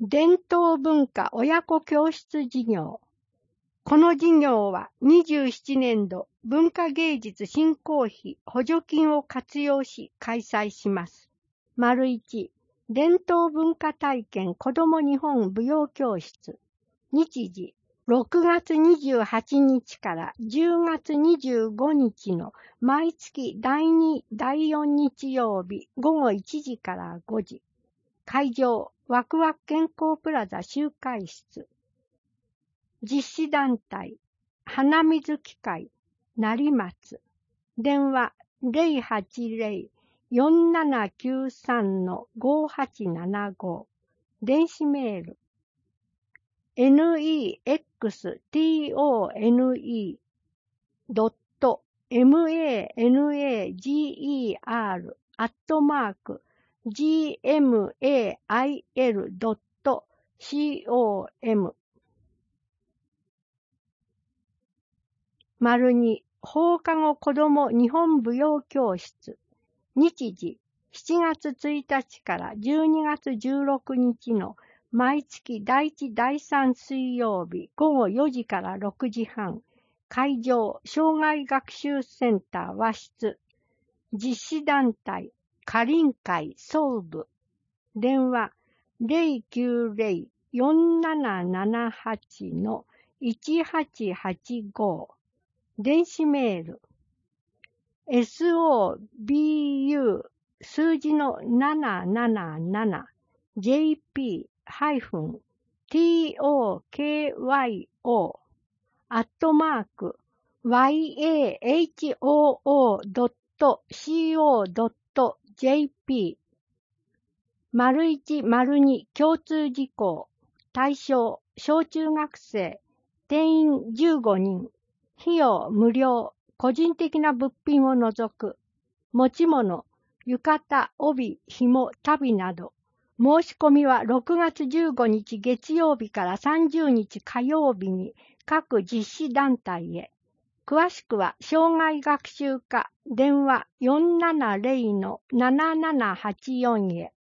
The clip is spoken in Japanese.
伝統文化親子教室事業。この事業は27年度文化芸術振興費補助金を活用し開催します。1、伝統文化体験子ども日本舞踊教室。日時、6月28日から10月25日の毎月第2、第4日曜日午後1時から5時。会場、ワクワク健康プラザ集会室。実施団体、花水機械、成松。電話、080-4793-5875。電子メール、nextone.manager.gmail.com。2、放課後子ども日本舞踊教室。日時、7月1日から12月16日の毎月第1、第3水曜日午後4時から6時半。会場、障害学習センター和室。実施団体、花林会総部。電話、090-4778-1885。電子メール、sobu 数字の777 jp-tokyo.wahoo.co.jp。 01、02共通事項。対象、小中学生。定員15人。費用無料。個人的な物品を除く。持ち物、浴衣、帯、紐、足袋など。申し込みは6月15日月曜日から30日火曜日に各実施団体へ。詳しくは障害学習課電話470-7784へ。